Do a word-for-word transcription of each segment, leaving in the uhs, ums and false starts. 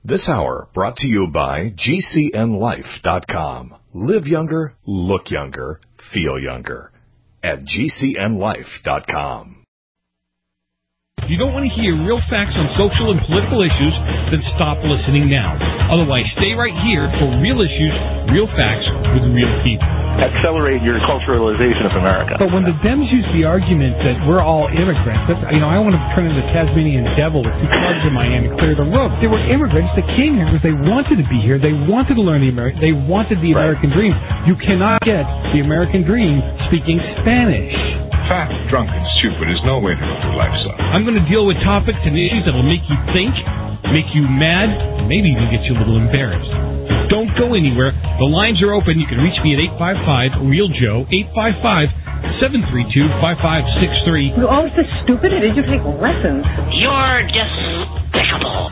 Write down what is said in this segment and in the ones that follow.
This hour brought to you by G C N life dot com. Live younger, look younger, feel younger. At G C N life dot com. If you don't want to hear real facts on social and political issues, then stop listening now. Otherwise, stay right here for real issues, real facts with real people. Accelerate your culturalization of America. But when the Dems use the argument that we're all immigrants, that's, you know, I want to turn into the Tasmanian devil with two clubs in my hand and clear the roof. They were immigrants that came here because they wanted to be here. They wanted to learn the American. They wanted the Right. American dream. You cannot get the American dream speaking Spanish. Fat, drunk, and stupid is no way to go through life, son. I'm going to deal with topics and issues that will make you think, make you mad, and maybe even get you a little embarrassed. Don't go anywhere. The lines are open. You can reach me at eight five five, real joe, eight five five, seven three two, five five six three. You're always so stupid, or did you take lessons? You're despicable.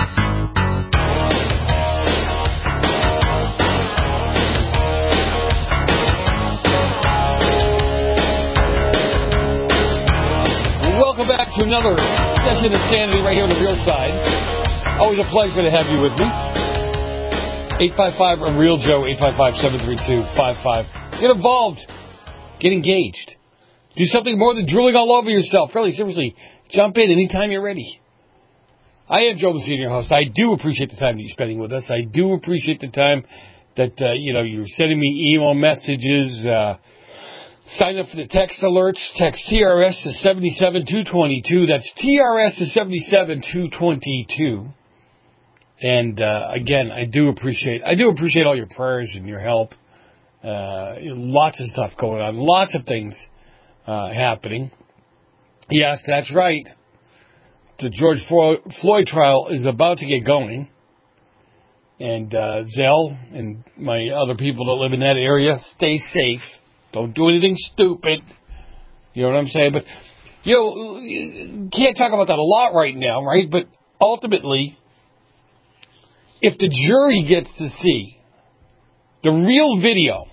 Welcome back to another session of Sanity right here on the Real Side. Always a pleasure to have you with me. eight five five, real joe, eight five five, seven three two, five five. Get involved. Get engaged. Do something more than drooling all over yourself. Really, seriously, jump in anytime you're ready. I am Joe Messina, your host. I do appreciate the time that you're spending with us. I do appreciate the time that, uh, you know, you're sending me email messages, uh, sign up for the text alerts. Text T R S to seven seven two two two. That's T R S to seven seven two two two. And uh, again, I do appreciate I do appreciate all your prayers and your help. Uh, lots of stuff going on. Lots of things uh, happening. Yes, that's right. The George Floyd trial is about to get going. And uh, Zell and my other people that live in that area, stay safe. Don't do anything stupid. You know what I'm saying? But, you know, you can't talk about that a lot right now, right? But ultimately, if the jury gets to see the real video,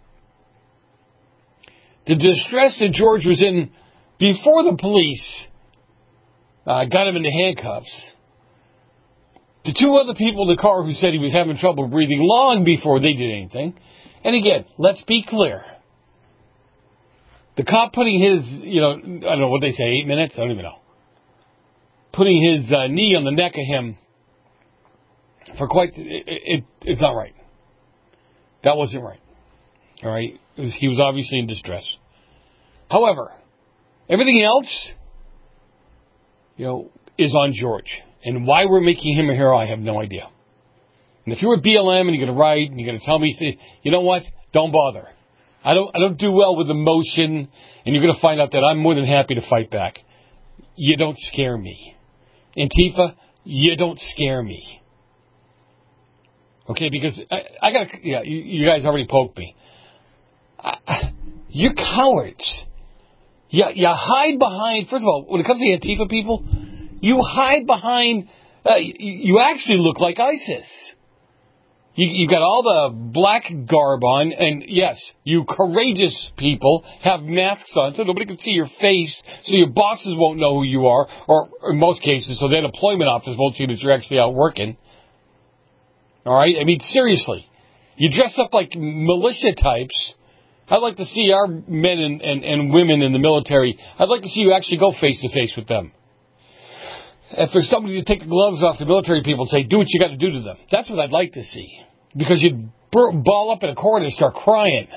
the distress that George was in before the police uh, got him into handcuffs, the two other people in the car who said he was having trouble breathing long before they did anything, and again, let's be clear. The cop putting his, you know, I don't know what they say, eight minutes? I don't even know. Putting his uh, knee on the neck of him for quite, it, it, it's not right. That wasn't right. All right? It was, he was obviously in distress. However, everything else, you know, is on George. And why we're making him a hero, I have no idea. And if you're at B L M and you're going to write and you're going to tell me, you know what? Don't bother. I don't I don't do well with emotion, and you're going to find out that I'm more than happy to fight back. You don't scare me. Antifa, you don't scare me. Okay, because I, I got to, yeah, you, you guys already poked me. I, you're cowards. You, you hide behind, first of all, when it comes to Antifa people, you hide behind, uh, you, you actually look like ISIS. You, you've got all the black garb on, and yes, you courageous people have masks on so nobody can see your face, so your bosses won't know who you are, or in most cases, so the unemployment office won't see that you're actually out working. All right? I mean, seriously. You dress up like militia types. I'd like to see our men and, and, and women in the military, I'd like to see you actually go face-to-face with them. And for somebody to take the gloves off the military people and say, do what you got to do to them. That's what I'd like to see. Because you'd ball up in a corner and start crying.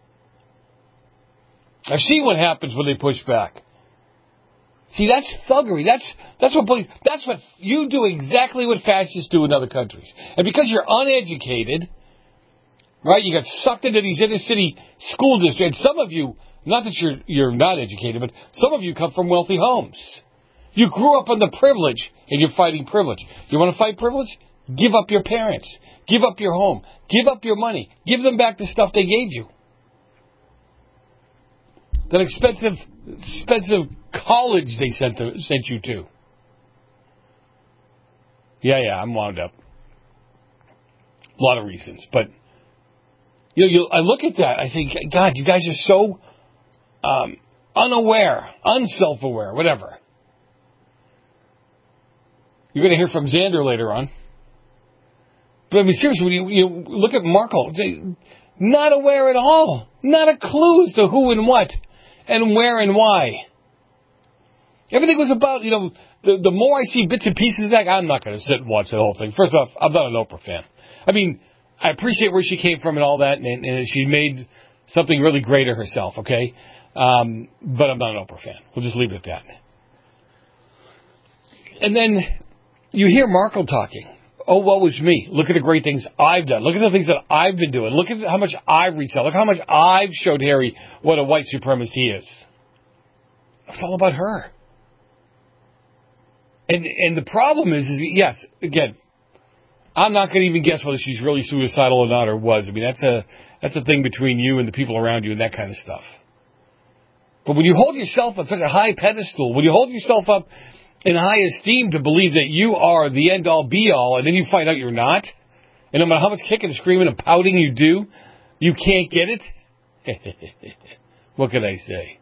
I've seen what happens when they push back. See, that's thuggery. That's that's what that's what you do exactly what fascists do in other countries. And because you're uneducated, right, you got sucked into these inner city school districts. And some of you, not that you're you're not educated, but some of you come from wealthy homes. You grew up on the privilege, and you're fighting privilege. You want to fight privilege? Give up your parents. Give up your home. Give up your money. Give them back the stuff they gave you. That expensive, expensive college they sent to, sent you to. Yeah, yeah, I'm wound up. A lot of reasons, but you know, you, I look at that. I think, God, you guys are so um, unaware, unself-aware, whatever. You're going to hear from Xander later on. But I mean, seriously, when you, you look at Markle, they, not aware at all. Not a clue as to who and what and where and why. Everything was about, you know, the, the more I see bits and pieces of that, I'm not going to sit and watch the whole thing. First off, I'm not an Oprah fan. I mean, I appreciate where she came from and all that, and, and she made something really great of herself, okay? Um, but I'm not an Oprah fan. We'll just leave it at that. And then you hear Markle talking. Oh, woe is me. Look at the great things I've done. Look at the things that I've been doing. Look at how much I've reached out. Look how much I've showed Harry what a white supremacist he is. It's all about her. And and the problem is, is yes, again, I'm not going to even guess whether she's really suicidal or not or was. I mean, that's a that's a thing between you and the people around you and that kind of stuff. But when you hold yourself on such a high pedestal, when you hold yourself up in high esteem to believe that you are the end-all, be-all, and then you find out you're not, and no matter how much kicking and screaming and pouting you do, you can't get it? What can I say?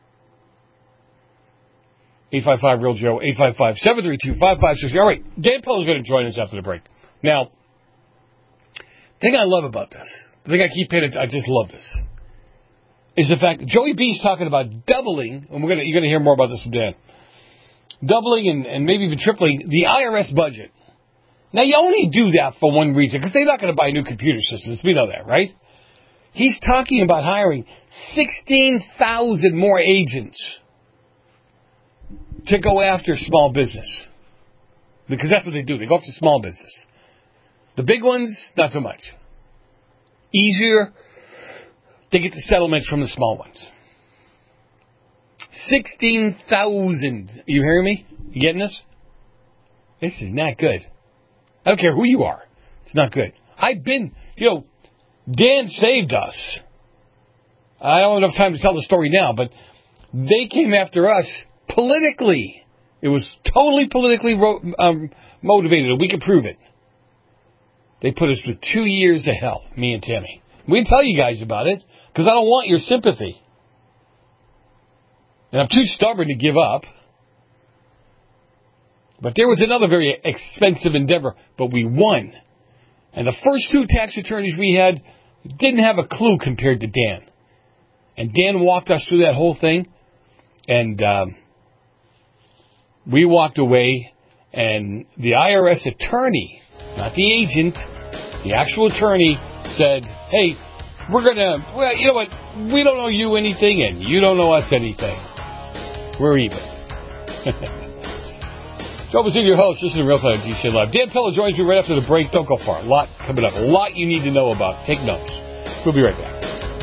eight five five real Joe, eight five five, seven three two, five five six zero. All right, Dan Pilla is going to join us after the break. Now, the thing I love about this, the thing I keep paying attention, I just love this, is the fact that Joey B is talking about doubling, and we're gonna, you're going to hear more about this from Dan, doubling and, and maybe even tripling the I R S budget. Now, you only do that for one reason, because they're not going to buy new computer systems. We know that, right? He's talking about hiring sixteen thousand more agents to go after small business. Because that's what they do. They go after small business. The big ones, not so much. Easier, they get the settlements from the small ones. sixteen thousand. You hearing me? You getting this? This is not good. I don't care who you are. It's not good. I've been, you know, Dan saved us. I don't have enough time to tell the story now, but they came after us politically. It was totally politically um, motivated, and we can prove it. They put us through two years of hell, me and Tammy. We can tell you guys about it, because I don't want your sympathy. And I'm too stubborn to give up. But there was another very expensive endeavor, but we won. And the first two tax attorneys we had didn't have a clue compared to Dan. And Dan walked us through that whole thing, and um, we walked away, and the I R S attorney, not the agent, the actual attorney said, hey, we're going to, well, you know what, we don't know you anything, and you don't know us anything. We're even. Joe Bazzini, your host. This is Real Side G C N Live. Dan Pilla joins me right after the break. Don't go far. A lot coming up. A lot you need to know about. Take notes. We'll be right back.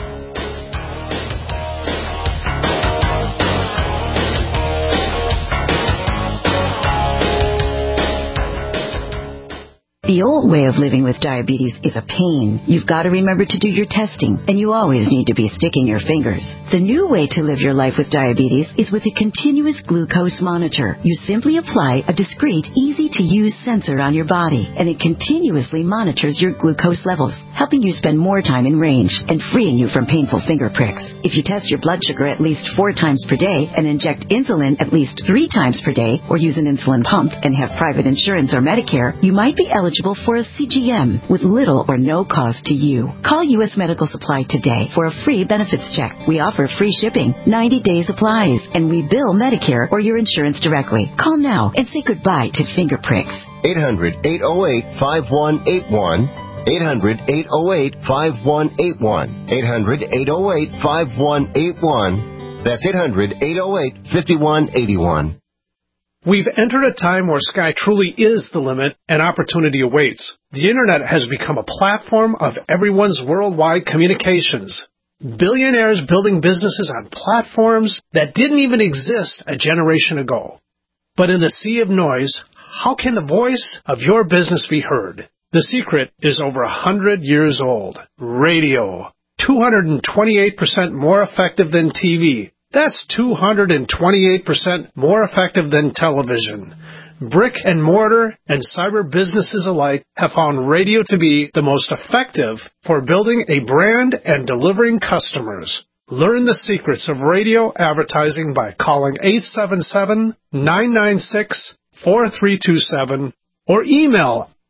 The old way of living with diabetes is a pain. You've got to remember to do your testing, and you always need to be sticking your fingers. The new way to live your life with diabetes is with a continuous glucose monitor. You simply apply a discreet, easy-to-use sensor on your body, and it continuously monitors your glucose levels, helping you spend more time in range and freeing you from painful finger pricks. If you test your blood sugar at least four times per day and inject insulin at least three times per day, or use an insulin pump and have private insurance or Medicare, you might be eligible for a C G M with little or no cost to you. Call U S Medical Supply today for a free benefits check. We offer free shipping, ninety days applies, and we bill Medicare or your insurance directly. Call now and say goodbye to finger pricks. eight hundred, eight oh eight, five one eight one. eight hundred, eight oh eight, five one eight one. eight hundred, eight oh eight, five one eight one. That's eight hundred, eight oh eight, five one eight one. We've entered a time where sky truly is the limit and opportunity awaits. The Internet has become a platform of everyone's worldwide communications. Billionaires building businesses on platforms that didn't even exist a generation ago. But in the sea of noise, how can the voice of your business be heard? The secret is over one hundred years old. Radio. two hundred twenty-eight percent more effective than T V. That's two hundred twenty-eight percent more effective than television. Brick and mortar and cyber businesses alike have found radio to be the most effective for building a brand and delivering customers. Learn the secrets of radio advertising by calling eight seven seven, nine nine six, four three two seven or email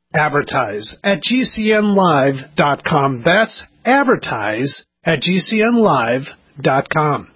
Advertise at G C N live dot com. That's advertise at G C N live dot com.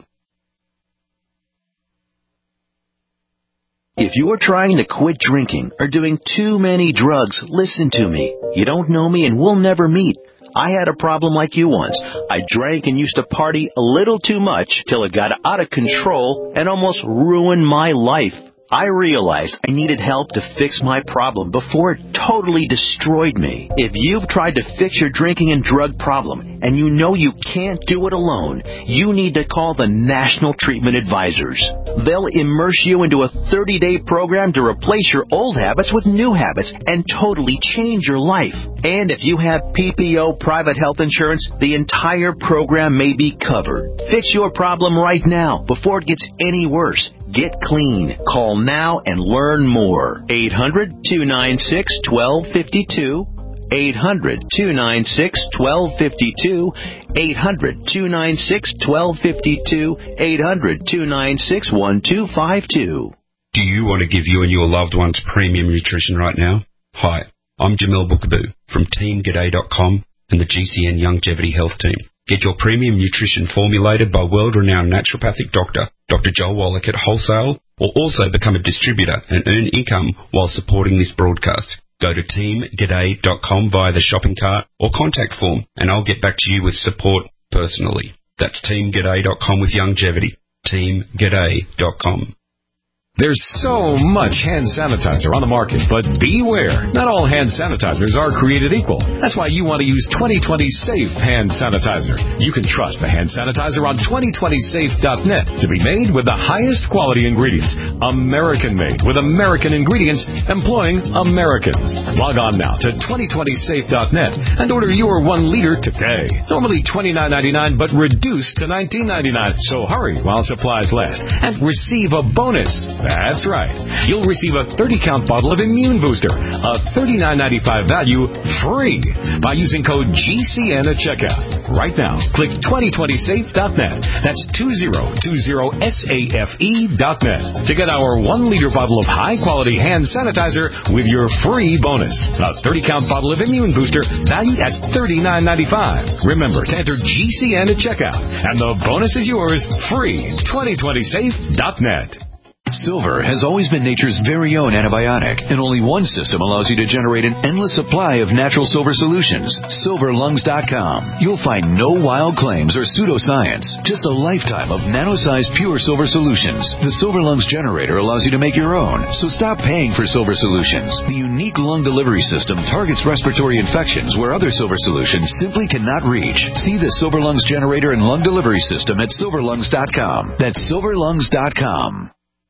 If you're trying to quit drinking or doing too many drugs, listen to me. You don't know me and we'll never meet. I had a problem like you once. I drank and used to party a little too much till it got out of control and almost ruined my life. I realized I needed help to fix my problem before it totally destroyed me. If you've tried to fix your drinking and drug problem and you know you can't do it alone, you need to call the National Treatment Advisors. They'll immerse you into a thirty-day program to replace your old habits with new habits and totally change your life. And if you have P P O private health insurance, the entire program may be covered. Fix your problem right now before it gets any worse. Get clean. Call now and learn more. eight hundred, two nine six, one two five two. eight hundred, two nine six, one two five two. eight hundred, two nine six, one two five two. eight hundred, two nine six, one two five two. Do you want to give you and your loved ones premium nutrition right now? Hi, I'm Jamil Bookaboo from Team G'day dot com and the G C N Longevity Health Team. Get your premium nutrition formulated by world-renowned naturopathic doctor, Doctor Joel Wallach at Wholesale, or also become a distributor and earn income while supporting this broadcast. Go to Team G'day dot com via the shopping cart or contact form, and I'll get back to you with support personally. That's Team G'day dot com with longevity. Team G'day dot com. There's so much hand sanitizer on the market, but beware. Not all hand sanitizers are created equal. That's why you want to use twenty twenty Safe Hand Sanitizer. You can trust the hand sanitizer on twenty twenty safe dot net to be made with the highest quality ingredients. American-made with American ingredients, employing Americans. Log on now to twenty twenty safe dot net and order your one liter today. Normally twenty-nine ninety-nine, but reduced to nineteen ninety-nine. So hurry while supplies last and receive a bonus. That's right. You'll receive a thirty count bottle of Immune Booster, a thirty-nine ninety-five value, free by using code G C N at checkout. Right now, click twenty twenty safe dot net. That's twenty twenty safe dot net to get our one liter bottle of high-quality hand sanitizer with your free bonus. A thirty count bottle of Immune Booster valued at thirty-nine ninety-five. Remember to enter G C N at checkout, and the bonus is yours, free. twenty twenty safe dot net. Silver has always been nature's very own antibiotic, and only one system allows you to generate an endless supply of natural silver solutions. silver lungs dot com. You'll find no wild claims or pseudoscience, just a lifetime of nano-sized pure silver solutions. The Silver Lungs generator allows you to make your own, so stop paying for silver solutions. The unique lung delivery system targets respiratory infections where other silver solutions simply cannot reach. See the Silver Lungs generator and lung delivery system at silver lungs dot com. That's silver lungs dot com.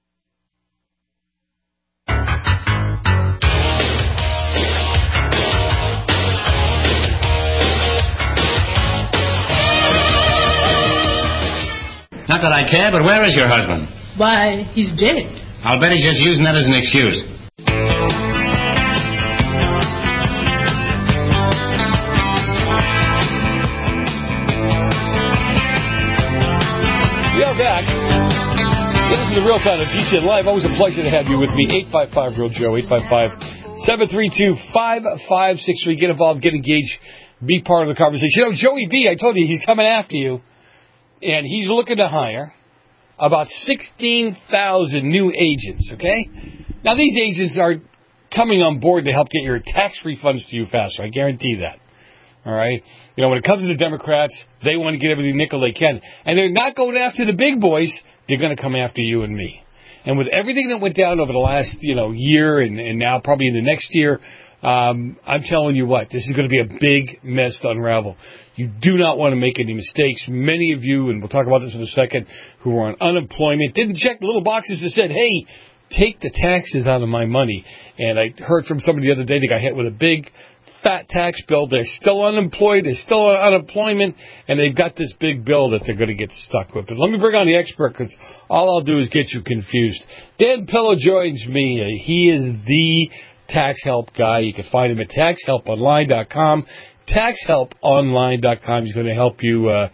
Not that I care, but where is your husband? Why, he's dead. I'll bet he's just using that as an excuse. We are back. This is the Real Time of G C N Live. Always a pleasure to have you with me. eight five five Real Joe, eight five five, seven three two, five five six three. Get involved, get engaged, be part of the conversation. You know, Joey B, I told you, he's coming after you. And he's looking to hire about sixteen thousand new agents, okay? Now, these agents are coming on board to help get your tax refunds to you faster. I guarantee that, all right? You know, when it comes to the Democrats, they want to get every nickel they can. And they're not going after the big boys. They're going to come after you and me. And with everything that went down over the last, you know, year and, and now probably in the next year, um, I'm telling you what, this is going to be a big mess to unravel. You do not want to make any mistakes. Many of you, and we'll talk about this in a second, who are on unemployment, didn't check the little boxes that said, hey, take the taxes out of my money. And I heard from somebody the other day that got hit with a big, fat tax bill. They're still unemployed. They're still on unemployment. And they've got this big bill that they're going to get stuck with. But let me bring on the expert, because all I'll do is get you confused. Dan Pillow joins me. He is the tax help guy. You can find him at tax help online dot com. tax help online dot com. He's going to help you uh,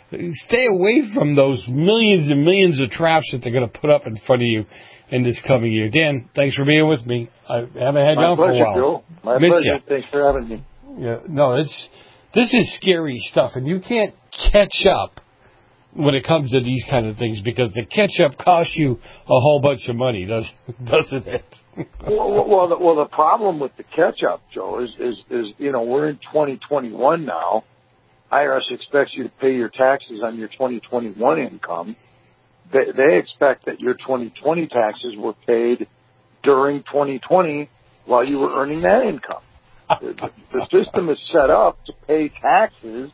stay away from those millions and millions of traps that they're going to put up in front of you in this coming year. Dan, thanks for being with me. I haven't had you on for a while. Joe. My Miss pleasure. Ya. Thanks for having me. Yeah, no, it's this is scary stuff, and you can't catch up when it comes to these kind of things because the catch up costs you a whole bunch of money, does doesn't it? well, well, the, well, the problem with the catch up, Joe, is, is is you know we're in twenty twenty-one now. I R S expects you to pay your taxes on your twenty twenty-one income. They, they expect that your twenty twenty taxes were paid during twenty twenty while you were earning that income. The, the system is set up to pay taxes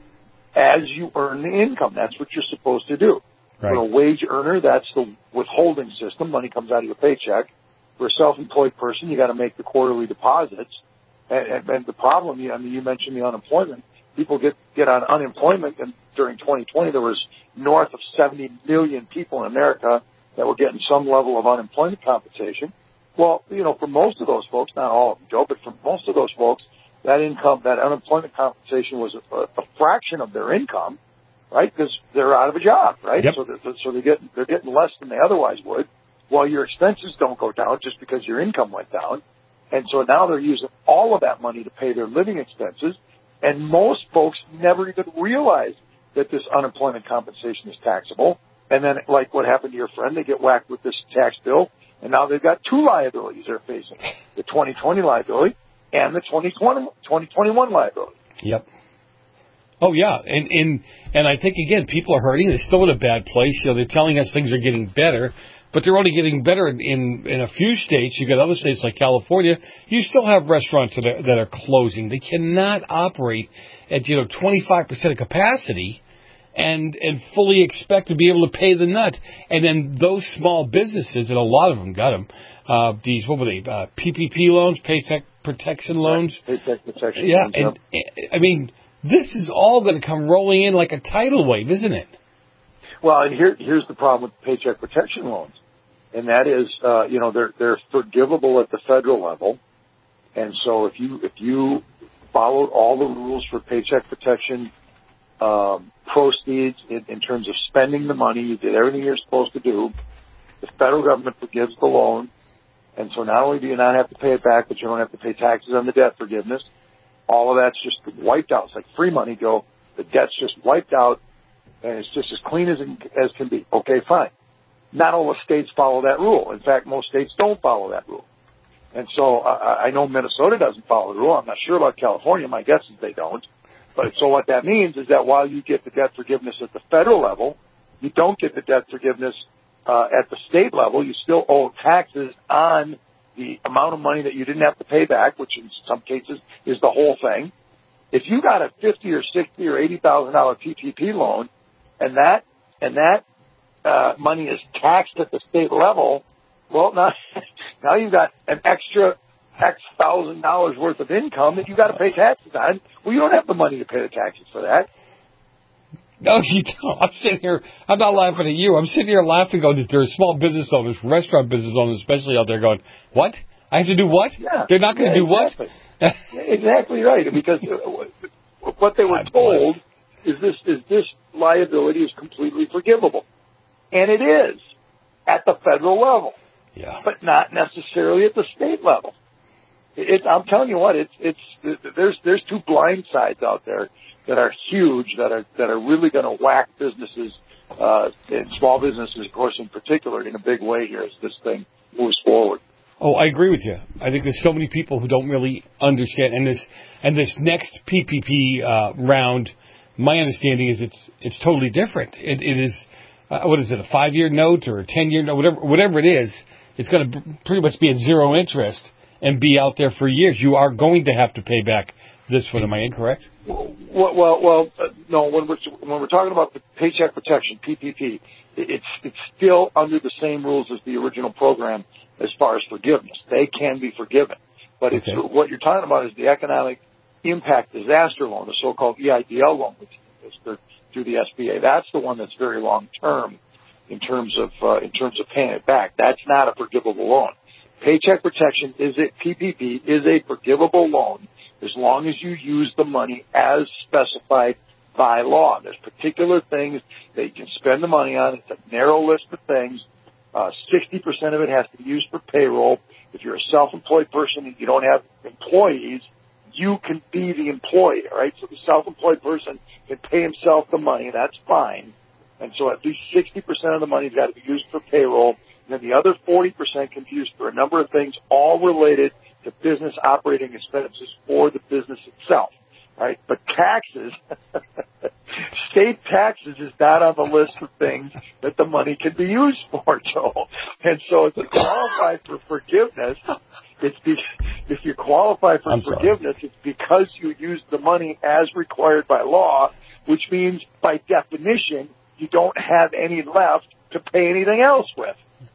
as you earn the income. That's what you're supposed to do. Right. For a wage earner, that's the withholding system. Money comes out of your paycheck. For a self-employed person, you got to make the quarterly deposits. And, and, and the problem, I mean, you mentioned the unemployment. People get, get on unemployment, and during twenty twenty, there was north of seventy million people in America that were getting some level of unemployment compensation. Well, you know, for most of those folks, not all of them, Joe, but for most of those folks, that income, that unemployment compensation was a, a fraction of their income, right? Because they're out of a job, right? Yep. So, they're, so they're getting they're getting less than they otherwise would. While your expenses don't go down just because your income went down, and so now they're using all of that money to pay their living expenses. And most folks never even realize that this unemployment compensation is taxable. And then, like what happened to your friend, they get whacked with this tax bill, and now they've got two liabilities they're facing: the twenty twenty liability and the twenty twenty, twenty twenty-one liability. Yep. Oh, yeah. And, and, and I think, again, people are hurting. They're still in a bad place. You know, they're telling us things are getting better, but they're only getting better in, in, in a few states. You've got other states like California. You still have restaurants that are, that are closing. They cannot operate at, you know, twenty-five percent of capacity and, and fully expect to be able to pay the nut. And then those small businesses, and a lot of them got them, uh, these, what were they, uh, P P P loans, paycheck protection loans. Paycheck protection Yeah, loans, and, yep. I mean, this is all going to come rolling in like a tidal wave, isn't it? Well, and here, here's the problem with paycheck protection loans, and that is, uh, you know, they're they're forgivable at the federal level, and so if you if you followed all the rules for paycheck protection um, proceeds in, in terms of spending the money, you did everything you're supposed to do, the federal government forgives the loan, and so not only do you not have to pay it back, but you don't have to pay taxes on the debt forgiveness. All of that's just wiped out. It's like free money, Joe. The debt's just wiped out, and it's just as clean as as can be. Okay, fine. Not all the states follow that rule. In fact, most states don't follow that rule. And so uh, I know Minnesota doesn't follow the rule. I'm not sure about California. My guess is they don't. But so what that means is that while you get the debt forgiveness at the federal level, you don't get the debt forgiveness uh, at the state level. You still owe taxes on the amount of money that you didn't have to pay back, which in some cases is the whole thing. If you got a fifty or sixty or eighty thousand dollar P P P loan, and that and that uh, money is taxed at the state level, well, now now you've got an extra X thousand dollars worth of income that you got to pay taxes on. Well, you don't have the money to pay the taxes for that. No, you don't. I'm sitting here. I'm not laughing at you. I'm sitting here laughing. Going, there are small business owners, restaurant business owners, especially out there, going, "What? I have to do what? Yeah, They're not going to yeah, do exactly. what?" Exactly right. Because what they were told is this: is this liability is completely forgivable, and it is at the federal level, yeah, but not necessarily at the state level. It, I'm telling you what, it's it's there's there's two blind sides out there that are huge, that are that are really going to whack businesses, uh, and small businesses, of course, in particular, in a big way here as this thing moves forward. Oh, I agree with you. I think there's so many people who don't really understand, and this and this next P P P uh, round, my understanding is it's it's totally different. It, it is uh, what is it, a five year note or a ten year note, whatever whatever it is. It's going to pretty much be at zero interest and be out there for years. You are going to have to pay back this one. Am I incorrect? Well, well, well uh, no. When we're when we're talking about the Paycheck Protection P P P, it's it's still under the same rules as the original program as far as forgiveness. They can be forgiven, but okay. it's, what you're talking about is the Economic Impact Disaster Loan, the so-called E I D L loan, which is through the S B A. That's the one that's very long term in terms of uh, in terms of paying it back. That's not a forgivable loan. Paycheck Protection is a P P P is a forgivable loan as long as you use the money as specified by law. There's particular things that you can spend the money on. It's a narrow list of things. Uh, sixty percent of it has to be used for payroll. If you're a self-employed person and you don't have employees, you can be the employee, right? So the self-employed person can pay himself the money. That's fine. And so at least sixty percent of the money's got to be used for payroll. And then the other forty percent can be used for a number of things, all related to business operating expenses for the business itself, right? But taxes, state taxes is not on the list of things that the money can be used for, Joe. And so if you qualify for forgiveness, it's be, if you qualify for I'm forgiveness, sorry. it's because you used the money as required by law, which means by definition, you don't have any left to pay anything else with.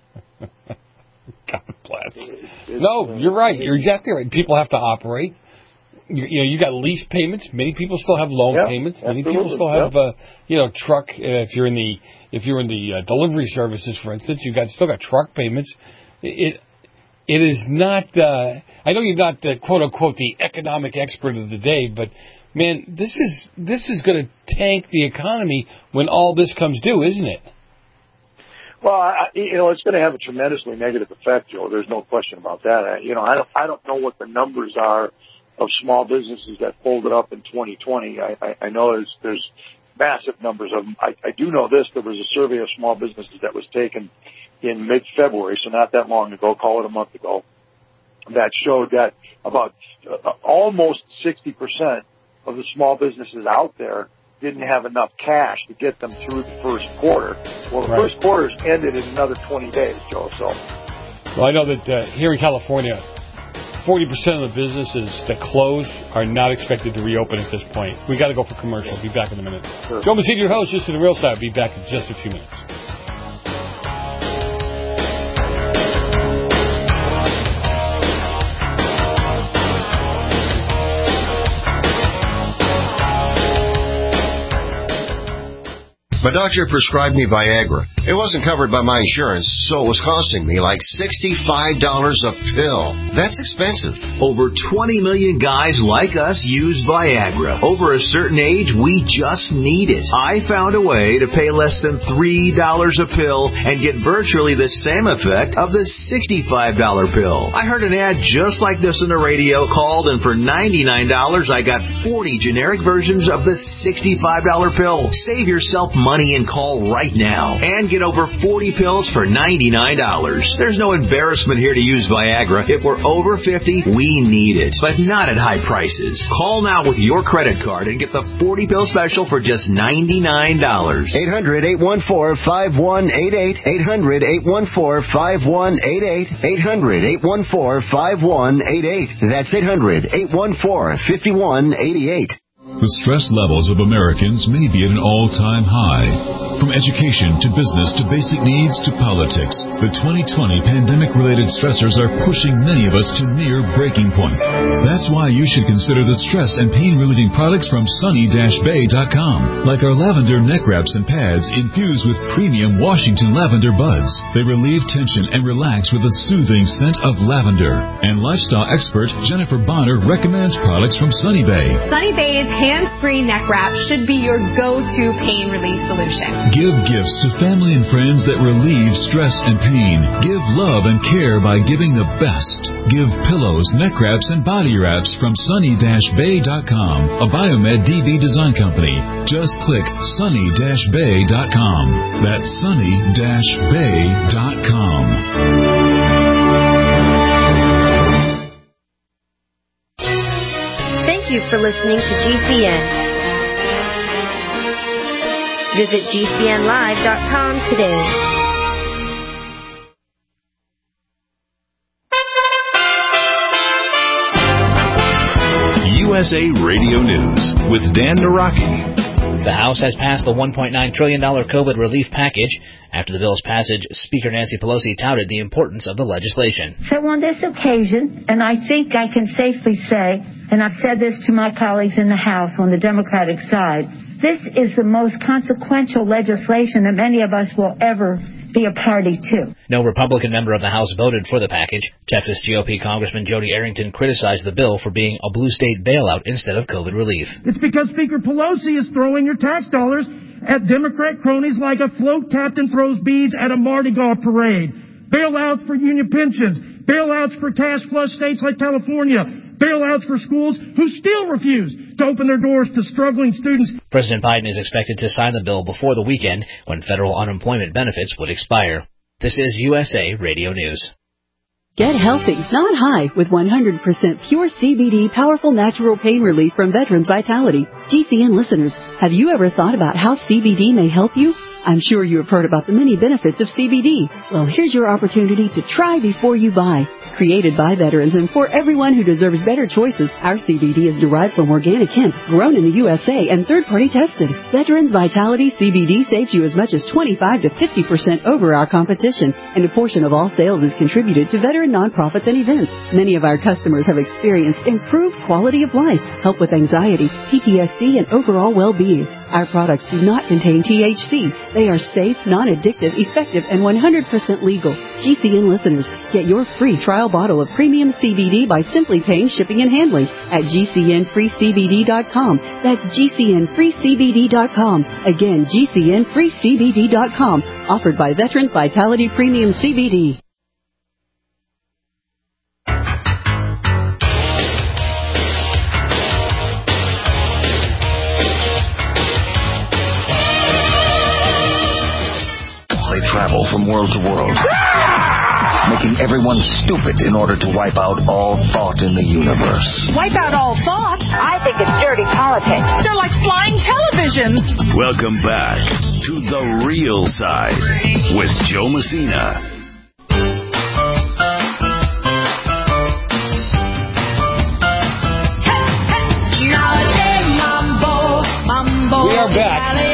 God bless. No, you're right. You're exactly right. People have to operate. You, you know, you got lease payments. Many people still have loan Yeah, payments. Many absolutely. people still have, uh, you know, truck. Uh, if you're in the if you're in the uh, delivery services, for instance, you got still got truck payments. It it is not. Uh, I know you're not uh, quote unquote the economic expert of the day, but man, this is this is going to tank the economy when all this comes due, isn't it? Well, I, you know, it's going to have a tremendously negative effect, Joe. There's no question about that. I, you know, I don't, I don't know what the numbers are of small businesses that folded up in twenty twenty. I, I, I know there's, there's massive numbers of them. I, I do know this. There was a survey of small businesses that was taken in mid-February, so not that long ago, call it a month ago, that showed that about uh, almost sixty percent of the small businesses out there didn't have enough cash to get them through the first quarter. Well, the Right. first quarter's ended in another twenty days, Joe. So, Well, I know that uh, here in California, forty percent of the businesses that close are not expected to reopen at this point. We got to go for commercial. Be back in a minute. Sure. Joe Mesiti, your host, just to the real side. Be back in just a few minutes. My doctor prescribed me Viagra. It wasn't covered by my insurance, so it was costing me like sixty-five dollars a pill. That's expensive. Over twenty million guys like us use Viagra. Over a certain age, we just need it. I found a way to pay less than three dollars a pill and get virtually the same effect of the sixty-five dollars pill. I heard an ad just like this on the radio, called, and for ninety-nine dollars, I got forty generic versions of the sixty-five dollars pill. Save yourself money and call right now and get over forty pills for ninety-nine dollars. There's no embarrassment here to use Viagra. If we're over fifty, we need it, but not at high prices. Call now with your credit card and get the forty pill special for just ninety-nine dollars. eight hundred, eight one four, five one eight eight. eight hundred, eight one four, five one eight eight. eight hundred, eight one four, five one eight eight. That's eight hundred, eight one four, five one eight eight. The stress levels of Americans may be at an all-time high. From education to business to basic needs to politics, the twenty twenty pandemic-related stressors are pushing many of us to near breaking point. That's why you should consider the stress and pain-relieving products from sunny dash bay dot com, like our lavender neck wraps and pads infused with premium Washington lavender buds. They relieve tension and relax with a soothing scent of lavender. And lifestyle expert Jennifer Bonner recommends products from Sunny Bay. Sunny Bay's hands-free neck wrap should be your go-to pain relief solution. Give gifts to family and friends that relieve stress and pain. Give love and care by giving the best. Give pillows, neck wraps, and body wraps from sunny dash bay dot com, a Biomed D B design company. Just click sunny dash bay dot com. That's sunny dash bay dot com. Thank you for listening to G C N. Visit G C N live dot com today. U S A Radio News with Dan Naraki. The House has passed the one point nine trillion dollars COVID relief package. After the bill's passage, Speaker Nancy Pelosi touted the importance of the legislation. So on this occasion, and I think I can safely say, and I've said this to my colleagues in the House on the Democratic side, this is the most consequential legislation that many of us will ever be a party to. No Republican member of the House voted for the package. Texas G O P Congressman Jody Arrington criticized the bill for being a blue state bailout instead of COVID relief. It's because Speaker Pelosi is throwing your tax dollars at Democrat cronies like a float captain throws beads at a Mardi Gras parade. Bailouts for union pensions, bailouts for tax flush states like California, bailouts for schools who still refuse to open their doors to struggling students. President Biden is expected to sign the bill before the weekend when federal unemployment benefits would expire. This is U S A Radio News. Get healthy, not high, with one hundred percent pure C B D powerful natural pain relief from Veterans Vitality. G C N listeners, have you ever thought about how C B D may help you? I'm sure you have heard about the many benefits of C B D. Well, here's your opportunity to try before you buy. Created by veterans and for everyone who deserves better choices, our C B D is derived from organic hemp, grown in the U S A and third-party tested. Veterans Vitality C B D saves you as much as twenty-five to fifty percent over our competition, and a portion of all sales is contributed to veteran nonprofits and events. Many of our customers have experienced improved quality of life, help with anxiety, P T S D, and overall well-being. Our products do not contain T H C. They are safe, non-addictive, effective, and one hundred percent legal. G C N listeners, get your free trial bottle of premium C B D by simply paying shipping and handling at G C N free C B D dot com. That's G C N free C B D dot com. Again, G C N free C B D dot com. Offered by Veterans Vitality Premium C B D. Travel from world to world, making everyone stupid in order to wipe out all thought in the universe. Wipe out all thought? I think it's dirty politics. They're like flying televisions. Welcome back to The Real Side with Joe Messina. We are back.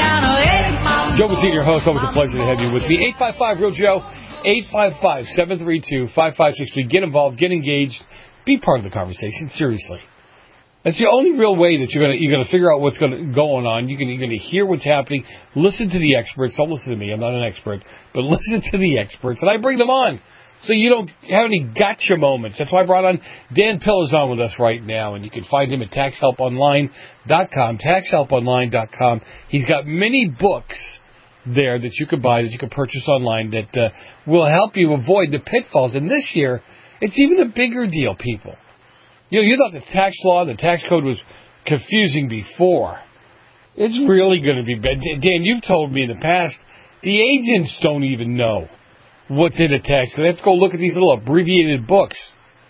Joe Messina, your host. Always a pleasure to have you with me. eight five five, real Joe. eight five five, seven three two, five five six three. Get involved. Get engaged. Be part of the conversation. Seriously. That's the only real way that you're going to you're going to figure out what's going to going on. You can, you're going to hear what's happening. Listen to the experts. Don't listen to me. I'm not an expert. But listen to the experts. And I bring them on so you don't have any gotcha moments. That's why I brought on Dan Pillars on with us right now. And you can find him at tax help online dot com, tax help online dot com. He's got many books there that you could buy, that you could purchase online, that uh, will help you avoid the pitfalls. And this year, it's even a bigger deal, people. You know, you thought the tax law, the tax code was confusing before. It's really going to be bad. Dan, you've told me in the past, the agents don't even know what's in a tax code. They have to go look at these little abbreviated books.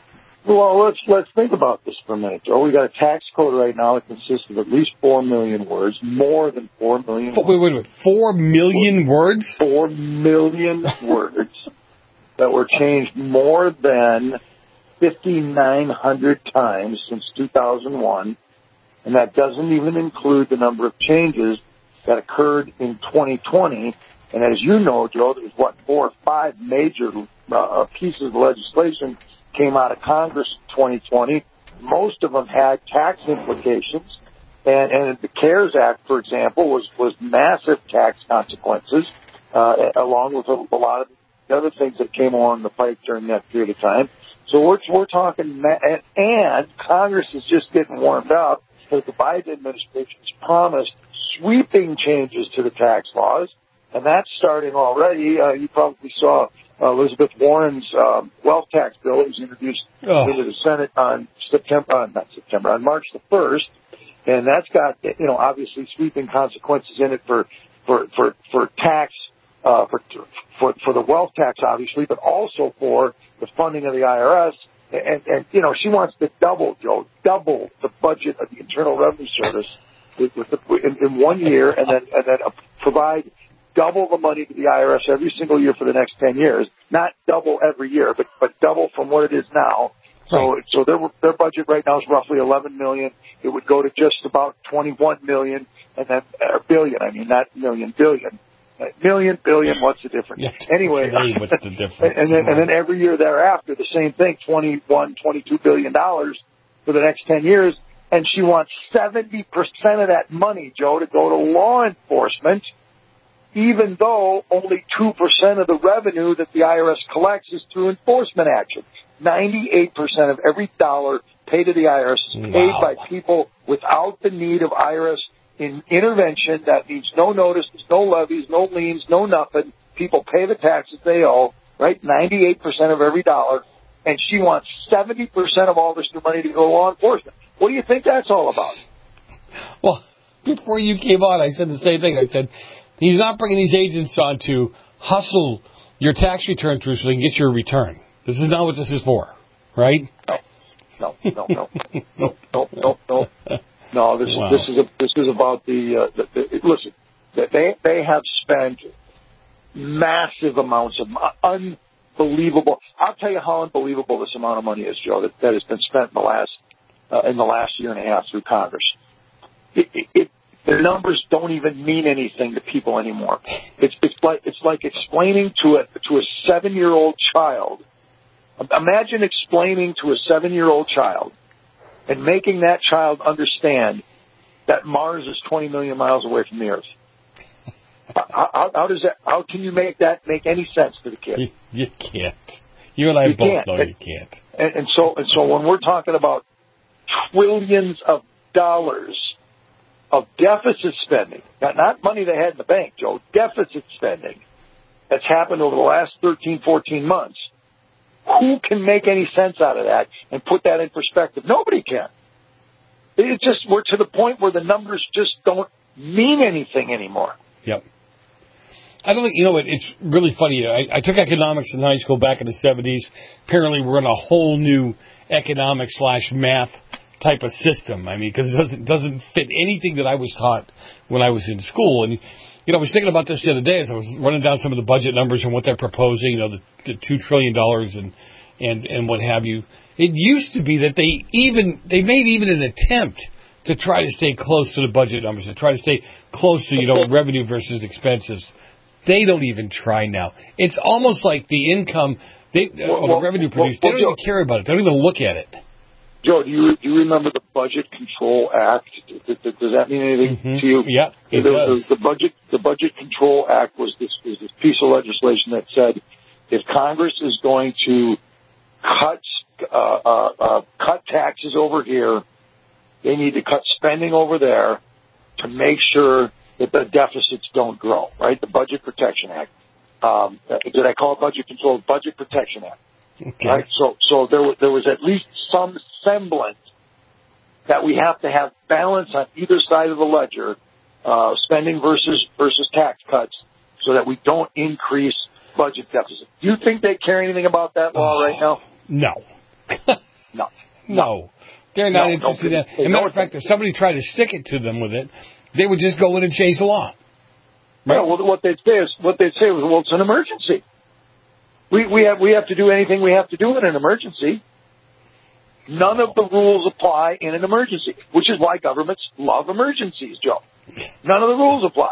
Well, let's let's think about this for a minute, Joe. We got a tax code right now that consists of at least four million words, more than four million. Wait, wait, wait, wait. Four million words? Four million words that were changed more than fifty-nine hundred times since two thousand one, and that doesn't even include the number of changes that occurred in twenty twenty. And as you know, Joe, there's what four or five major uh, pieces of legislation came out of Congress in twenty twenty. Most of them had tax implications. And, and the CARES Act, for example, was, was massive tax consequences, uh, along with a, a lot of the other things that came along the pipe during that period of time. So we're, we're talking, and, and Congress is just getting warmed up because the Biden administration has promised sweeping changes to the tax laws, and that's starting already. Uh, you probably saw Uh, Elizabeth Warren's um, wealth tax bill was introduced oh. into the Senate on September, uh, not September, on March the first, and that's got, you know, obviously sweeping consequences in it for for for for tax, uh, for for for the wealth tax, obviously, but also for the funding of the I R S. And, and you know, she wants to double, Joe, double the budget of the Internal Revenue Service with, with the, in, in one year, and then and then uh, provide double the money to the I R S every single year for the next ten years. Not double every year, but, but double from what it is now. So, right. so their, their budget right now is roughly eleven million. It would go to just about twenty-one million, and then, or billion, I mean, not million, billion. Million, billion, what's the difference? Yeah, anyway, what's the difference? and then, and then every year thereafter, the same thing, twenty-one, twenty-two billion dollars for the next ten years. And she wants seventy percent of that money, Joe, to go to law enforcement. even though only two percent of the revenue that the I R S collects is through enforcement action. ninety-eight percent of every dollar paid to the I R S is paid Wow. by people without the need of I R S in intervention. That means no notice, no levies, no liens, no nothing. People pay the taxes they owe, right? ninety-eight percent of every dollar. And she wants seventy percent of all this new money to go to law enforcement. What do you think that's all about? Well, before you came on, I said the same thing. I said, he's not bringing these agents on to hustle your tax return through so they can get your return. This is not what this is for, right? No, no, no, no, no, no, no, no. No, this Wow. is this is a, this is about the, uh, the, the listen. They they have spent massive amounts of unbelievable. I'll tell you how unbelievable this amount of money is, Joe. That, that has been spent in the last uh, in the last year and a half through Congress. It, it, it, the numbers don't even mean anything to people anymore. It's it's like it's like explaining to a to a seven year old child. Imagine explaining to a seven year old child and making that child understand that Mars is twenty million miles away from the Earth. How, how, how does that? How can you make that make any sense to the kid? You, you can't. You and I You both can't. know And- you can't. And, and so and so when we're talking about trillions of dollars of deficit spending, not, not money they had in the bank, Joe, deficit spending that's happened over the last thirteen, fourteen months. Who can make any sense out of that and put that in perspective? Nobody can. It's just, we're to the point where the numbers just don't mean anything anymore. Yep. I don't think, you know what, it's really funny. I, I took economics in high school back in the seventies. Apparently we're in a whole new economic slash math type of system. I mean, because it doesn't, doesn't fit anything that I was taught when I was in school. And, you know, I was thinking about this the other day as I was running down some of the budget numbers and what they're proposing, you know, the, the two trillion dollars and, and, and what have you. It used to be that they even, they made even an attempt to try to stay close to the budget numbers, to try to stay close to, you know, revenue versus expenses. They don't even try now. It's almost like the income, they, Well, of well, the revenue well, produced, well, they don't even Joe- care about it. They don't even look at it. Joe, do you, do you remember the Budget Control Act? Does, does that mean anything Mm-hmm. to you? Yeah, it the, does. The, the budget, the Budget Control Act was this, was this piece of legislation that said if Congress is going to cut uh, uh, uh, cut taxes over here, they need to cut spending over there to make sure that the deficits don't grow. Right? The Budget Protection Act. Um, did I call it Budget Control? Budget Protection Act. Okay. Right? So, so there was, there was at least some semblance that we have to have balance on either side of the ledger, uh, spending versus, versus tax cuts, so that we don't increase budget deficit. Do you think they care anything about that law oh, right now? No. No. No. They're not No, interested no, in that. they As a matter don't. of fact, if somebody tried to stick it to them with it, they would just go in and change the law. Yeah, well, what they'd say is, what they'd say was, well, it's an emergency. We, we have, we have to do anything we have to do in an emergency. None of the rules apply in an emergency, which is why governments love emergencies, Joe. None of the rules apply.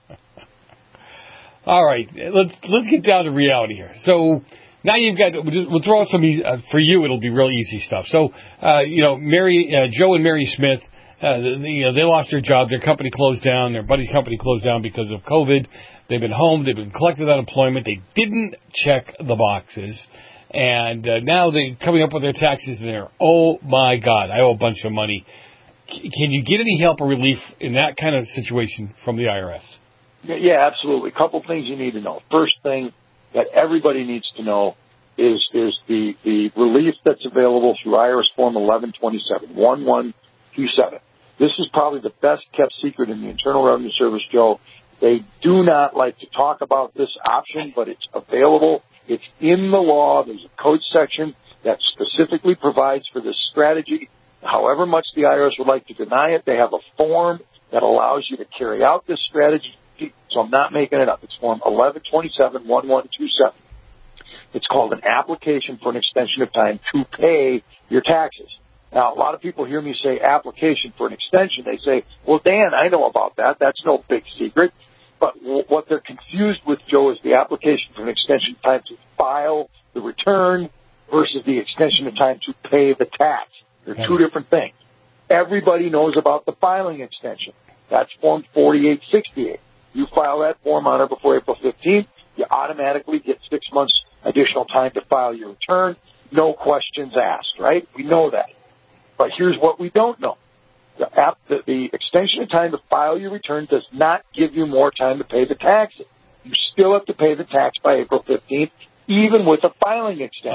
All right, let's let's get down to reality here. So now you've got, we'll, just, we'll throw out some easy, uh, for you. It'll be real easy stuff. So uh, you know, Mary, uh, Joe and Mary Smith, uh, the, you know, they lost their job. Their company closed down. Their buddy's company closed down because of COVID. They've been home. They've been collecting unemployment. They didn't check the boxes. And uh, now they're coming up with their taxes, and they're, oh, my God, I owe a bunch of money. C- can you get any help or relief in that kind of situation from the I R S? Yeah, absolutely. A couple things you need to know. First thing that everybody needs to know is is the, the relief that's available through I R S Form eleven twenty-seven, eleven twenty-seven. This is probably the best kept secret in the Internal Revenue Service, Joe. They do not like to talk about this option, but it's available. It's in the law. There's a code section that specifically provides for this strategy. However much the I R S would like to deny it, they have a form that allows you to carry out this strategy. So I'm not making it up. It's Form eleven twenty-seven, eleven twenty-seven. It's called an application for an extension of time to pay your taxes. Now, a lot of people hear me say application for an extension. They say, well, Dan, I know about that. That's no big secret. But w- what they're confused with, Joe, is the application for an extension of time to file the return versus the extension of time to pay the tax. They're two different things. Everybody knows about the filing extension. That's Form forty-eight sixty-eight. You file that form on or before April fifteenth, you automatically get six months additional time to file your return. No questions asked, right? We know that. But here's what we don't know. The, app, the, the extension of time to file your return does not give you more time to pay the taxes. You still have to pay the tax by April fifteenth, even with a filing extension.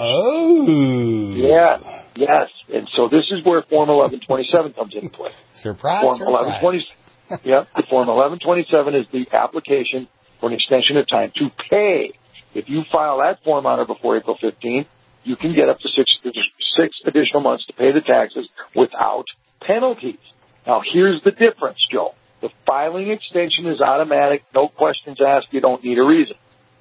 Oh. Yeah, yes. And so this is where Form eleven twenty-seven comes into play. Surprise, Form surprise. eleven twenty, yeah, the Form eleven twenty-seven is the application for an extension of time to pay. If you file that form on or before April fifteenth, you can get up to six, six additional months to pay the taxes without penalties. Now, here's the difference, Joe. The filing extension is automatic, no questions asked, you don't need a reason.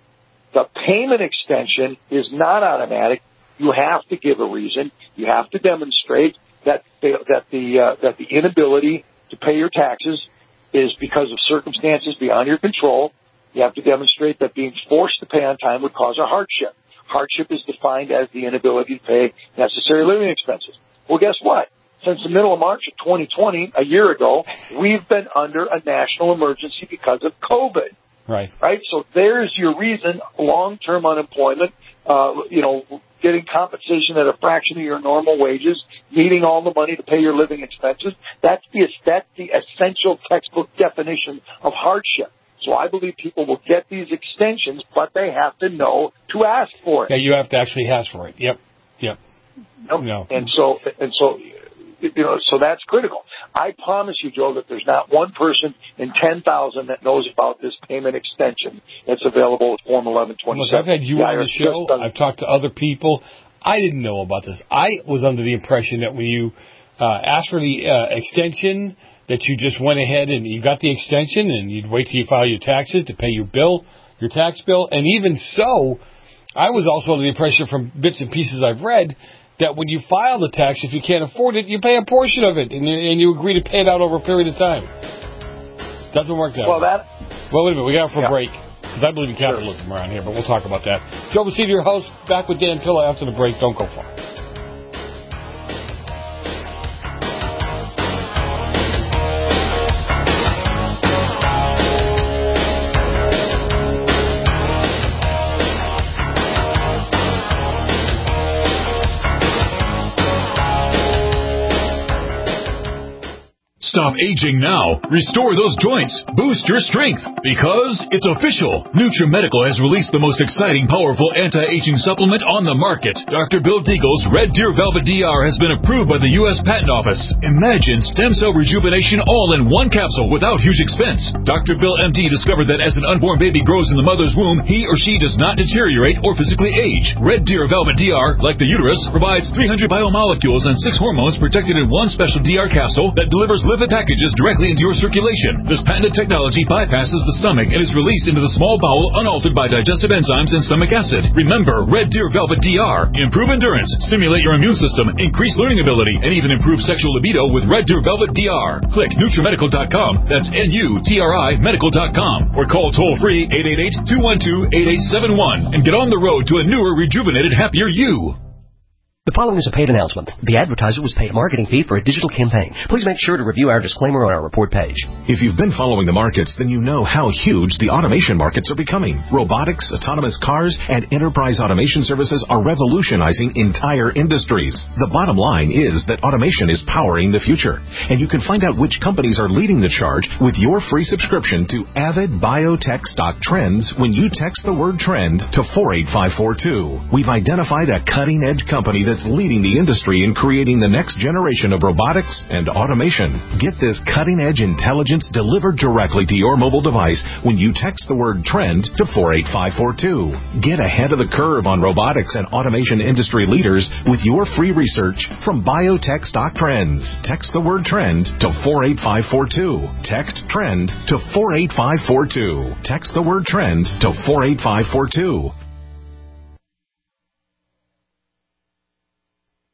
The payment extension is not automatic. You have to give a reason. You have to demonstrate that the, that the uh, that the inability to pay your taxes is because of circumstances beyond your control. You have to demonstrate that being forced to pay on time would cause a hardship. Hardship is defined as the inability to pay necessary living expenses. Well, guess what? Since the middle of March of twenty twenty, a year ago, we've been under a national emergency because of COVID. Right. Right? So there's your reason, long-term unemployment, uh, you know, getting compensation at a fraction of your normal wages, needing all the money to pay your living expenses. That's the, that's the essential textbook definition of hardship. So I believe people will get these extensions, but they have to know to ask for it. Yeah, you have to actually ask for it. Yep. Yep. Nope. No. And so, and so, you know, so that's critical. I promise you, Joe, that there's not one person in ten thousand that knows about this payment extension that's available with Form eleven twenty-seven. Look, I've had you the on the show. I've talked to other people. I didn't know about this. I was under the impression that when you uh, asked for the uh, extension, that you just went ahead and you got the extension and you'd wait till you file your taxes to pay your bill, your tax bill. And even so, I was also under the impression from bits and pieces I've read that when you file the tax, if you can't afford it, you pay a portion of it and, and you agree to pay it out over a period of time. Doesn't work that well, way. That, well, wait a minute. We got for a yeah. break. Because I believe in capitalism around here, but we'll talk about that. Joe Messina, your host, back with Dan Tilla after the break. Don't go far. Stop aging now. Restore those joints. Boost your strength. Because it's official. NutriMedical has released the most exciting, powerful anti-aging supplement on the market. Doctor Bill Deagle's Red Deer Velvet D R has been approved by the U S Patent Office. Imagine stem cell rejuvenation all in one capsule without huge expense. Doctor Bill M D discovered that as an unborn baby grows in the mother's womb, he or she does not deteriorate or physically age. Red Deer Velvet D R, like the uterus, provides three hundred biomolecules and six hormones protected in one special D R capsule that delivers lipid packages directly into your circulation. This patented technology bypasses the stomach and is released into the small bowel unaltered by digestive enzymes and stomach acid. Remember, Red Deer Velvet D R. Improve endurance, stimulate your immune system, increase learning ability, and even improve sexual libido with Red Deer Velvet D R. Click NutriMedical dot com. That's N U T R I Medical dot com. Or call toll-free eight eight eight, two one two, eight eight seven one and get on the road to a newer, rejuvenated, happier you. The following is a paid announcement. The advertiser was paid a marketing fee for a digital campaign. Please make sure to review our disclaimer on our report page. If you've been following the markets, then you know how huge the automation markets are becoming. Robotics, autonomous cars, and enterprise automation services are revolutionizing entire industries. The bottom line is that automation is powering the future. And you can find out which companies are leading the charge with your free subscription to Avid Biotech Stock Trends when you text the word trend to four eight five four two. We've identified a cutting-edge company that that's leading the industry in creating the next generation of robotics and automation. Get this cutting-edge intelligence delivered directly to your mobile device when you text the word trend to four eight five four two. Get ahead of the curve on robotics and automation industry leaders with your free research from Biotech Stock Trends. Text the word trend to four eight five four two. Text trend to four eight five four two. Text the word trend to four eight five four two.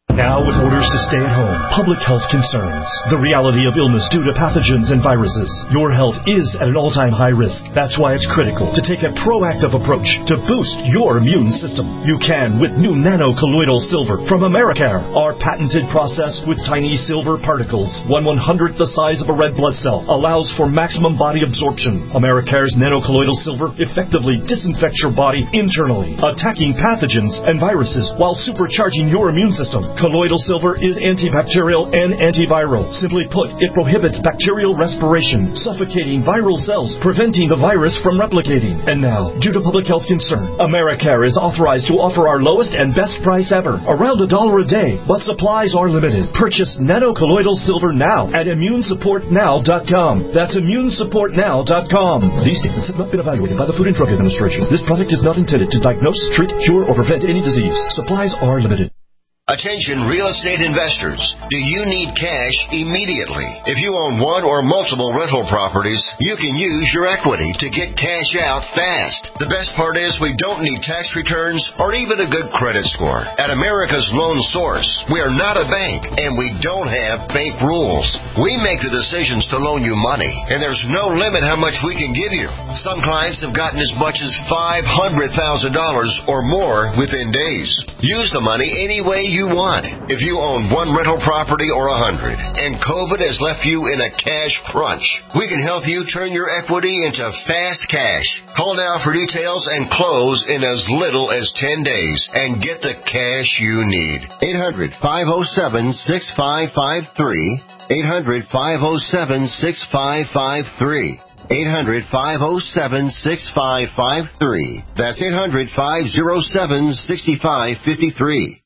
Now with orders to stay at home, public health concerns, the reality of illness due to pathogens and viruses, your health is at an all-time high risk. That's why it's critical to take a proactive approach to boost your immune system. You can with new nano-colloidal silver from Americare. Our patented process with tiny silver particles, one one-hundredth the size of a red blood cell, allows for maximum body absorption. Americare's nano-colloidal silver effectively disinfects your body internally, attacking pathogens and viruses while supercharging your immune system. Colloidal silver is antibacterial and antiviral. Simply put, it prohibits bacterial respiration, suffocating viral cells, preventing the virus from replicating. And now, due to public health concern, Americare is authorized to offer our lowest and best price ever, around a dollar a day, but supplies are limited. Purchase nano-colloidal silver now at immune support now dot com. That's immune support now dot com. These statements have not been evaluated by the Food and Drug Administration. This product is not intended to diagnose, treat, cure, or prevent any disease. Supplies are limited. Attention real estate investors. Do you need cash immediately? If you own one or multiple rental properties, you can use your equity to get cash out fast. The best part is we don't need tax returns or even a good credit score. At America's Loan Source, we are not a bank and we don't have bank rules. We make the decisions to loan you money, and there's no limit how much we can give you. Some clients have gotten as much as five hundred thousand dollars or more within days. Use the money any way you you want. If you own one rental property or a hundred, and COVID has left you in a cash crunch, we can help you turn your equity into fast cash. Call now for details and close in as little as ten days and get the cash you need. eight hundred, five oh seven, six five five three. eight hundred, five oh seven, six five five three. eight hundred, five oh seven, six five five three. That's eight hundred, five oh seven, six five five three.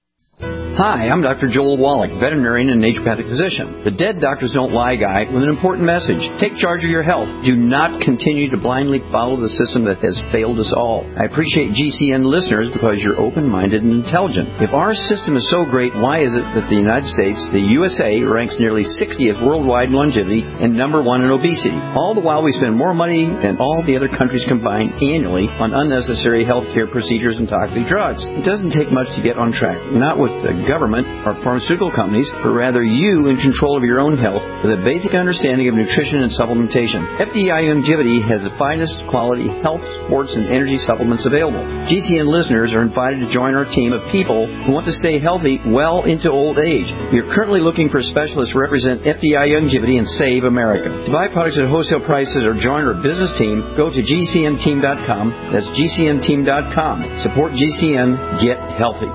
Hi, I'm Doctor Joel Wallach, veterinarian and naturopathic physician. The Dead Doctors Don't Lie guy with an important message. Take charge of your health. Do not continue to blindly follow the system that has failed us all. I appreciate G C N listeners because you're open-minded and intelligent. If our system is so great, why is it that the United States, the U S A, ranks nearly sixtieth worldwide in longevity and number one in obesity? All the while we spend more money than all the other countries combined annually on unnecessary health care procedures and toxic drugs. It doesn't take much to get on track. Not with the government or pharmaceutical companies, but rather you in control of your own health with a basic understanding of nutrition and supplementation. F D I Longevity has the finest quality health, sports, and energy supplements available. G C N listeners are invited to join our team of people who want to stay healthy well into old age. We are currently looking for specialists to represent F D I Longevity and Save America. To buy products at wholesale prices or join our business team, go to G C N team dot com. That's G C N team dot com. Support G C N. Get healthy.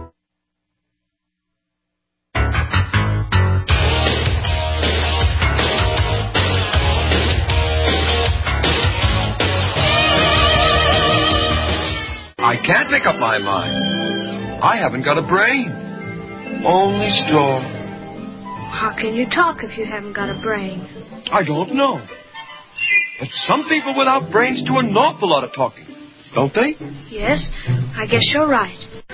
I can't make up my mind. I haven't got a brain. Only straw. How can you talk if you haven't got a brain? I don't know. But some people without brains do an awful lot of talking, don't they? Yes, I guess you're right.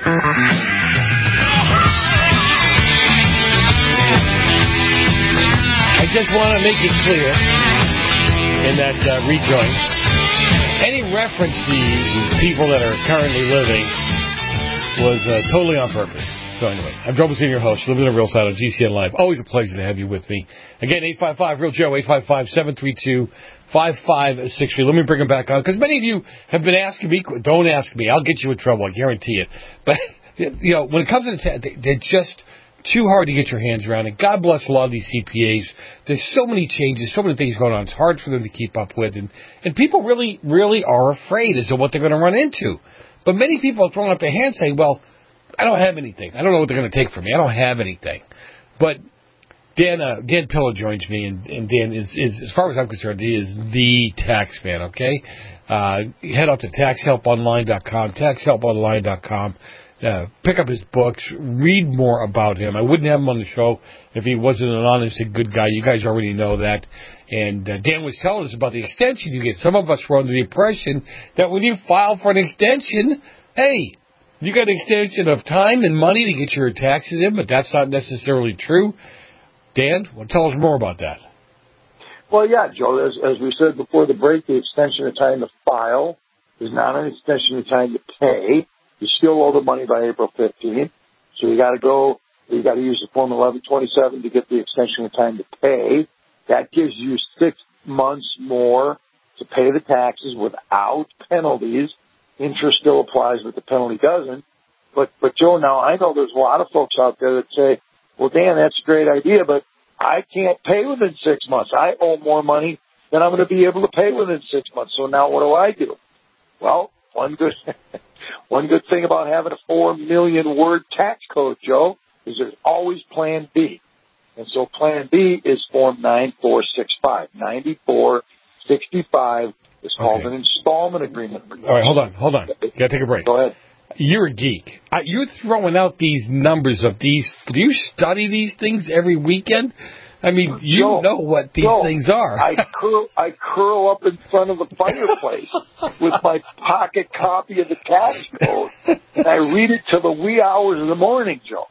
I just want to make it clear in that uh, rejoin. Any reference to people that are currently living was uh, totally on purpose. So anyway, I'm Joe Senior host, living in the real side of G C N Live. Always a pleasure to have you with me. Again, eight five five, real Joe, eight five five, seven three two, five five six three. Let me bring him back on, because many of you have been asking me, don't ask me, I'll get you in trouble, I guarantee it. But, you know, when it comes to the, they're just too hard to get your hands around. And God bless a lot of these C P As. There's so many changes, so many things going on. It's hard for them to keep up with. And, and people really, really are afraid as to what they're going to run into. But many people are throwing up their hands saying, well, I don't have anything. I don't know what they're going to take from me. I don't have anything. But Dan uh, Dan Pillow joins me, and, and Dan is, is, as far as I'm concerned, he is the tax man, okay? Uh, head up to tax help online dot com, tax help online dot com. Uh, pick up his books, read more about him. I wouldn't have him on the show if he wasn't an honest and good guy. You guys already know that. And uh, Dan was telling us about the extension you get. Some of us were under the impression that when you file for an extension, hey, you got an extension of time and money to get your taxes in, but that's not necessarily true. Dan, well, tell us more about that. Well, yeah, Joe, as, as we said before the break, the extension of time to file is not an extension of time to pay. You still owe the money by April fifteenth, so you got to go You got to use the Form eleven twenty-seven to get the extension of time to pay. That gives you six months more to pay the taxes without penalties. Interest still applies, but the penalty doesn't. But, but Joe, now I know there's a lot of folks out there that say, well, Dan, that's a great idea, but I can't pay within six months. I owe more money than I'm going to be able to pay within six months. So now what do I do? Well, one good, one good thing about having a four million word tax code, Joe, is there's always Plan B. And so Plan B is Form nine four six five. ninety-four sixty-five is called okay. an installment agreement. All right, hold on, hold on. You got to take a break. Go ahead. You're a geek. Uh, you're throwing out these numbers of these. Do you study these things every weekend? I mean, you Joe, know what these Joe, things are. I curl, I curl up in front of the fireplace with my pocket copy of the tax code, and I read it till the wee hours of the morning, Joe.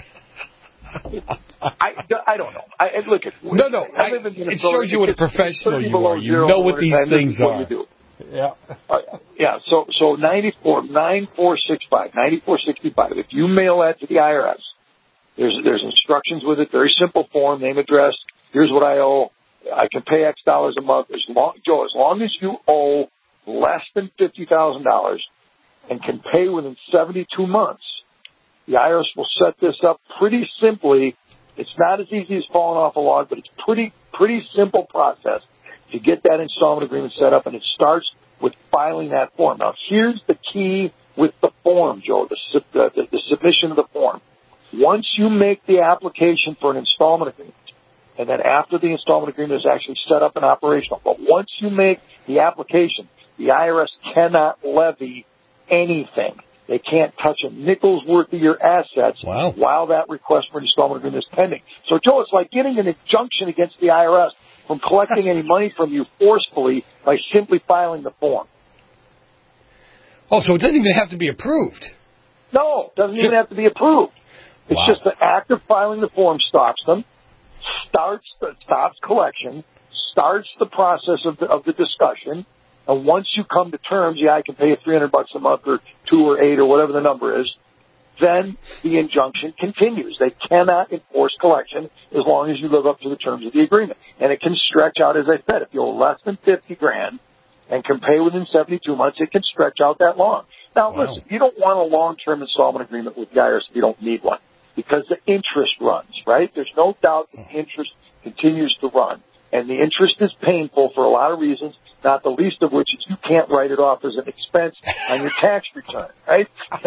I, I don't know. I, look, at, no, no. I, it shows you what a professional you are. You know what these things are. You do. Yeah. Uh, yeah. So, so ninety-four nine four six five ninety-four sixty-five. If you mail that to the I R S, there's there's instructions with it. Very simple form, name, address. Here's what I owe. I can pay X dollars a month. As long, Joe, as long as you owe less than fifty thousand dollars and can pay within seventy-two months, the I R S will set this up pretty simply. It's not as easy as falling off a log, but it's pretty pretty simple process to get that installment agreement set up, and it starts with filing that form. Now, here's the key with the form, Joe, the, the, the, the submission of the form. Once you make the application for an installment agreement, and then after the installment agreement is actually set up and operational, but once you make the application, the I R S cannot levy anything. They can't touch a nickel's worth of your assets wow. while that request for an installment agreement is pending. So, Joe, it's like getting an injunction against the I R S from collecting any money from you forcefully by simply filing the form. Oh, so it doesn't even have to be approved. No, it doesn't even have to be approved. It's wow. just the act of filing the form stops them, starts the, stops collection, starts the process of the, of the discussion, and once you come to terms, yeah, I can pay you three hundred bucks a month or two or eight or whatever the number is, then the injunction continues. They cannot enforce collection as long as you live up to the terms of the agreement. And it can stretch out, as I said, if you owe less than fifty grand and can pay within seventy-two months, it can stretch out that long. Now, wow. listen, you don't want a long-term installment agreement with the I R S if you don't need one, because the interest runs, right? There's no doubt that the interest continues to run. And the interest is painful for a lot of reasons, not the least of which is you can't write it off as an expense on your tax return, right?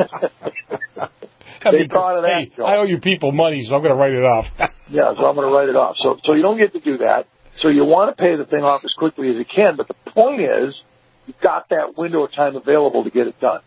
They thought of that. Hey, I owe you people money, so I'm going to write it off. Yeah, so I'm going to write it off. So, so you don't get to do that. So you want to pay the thing off as quickly as you can, but the point is you've got that window of time available to get it done.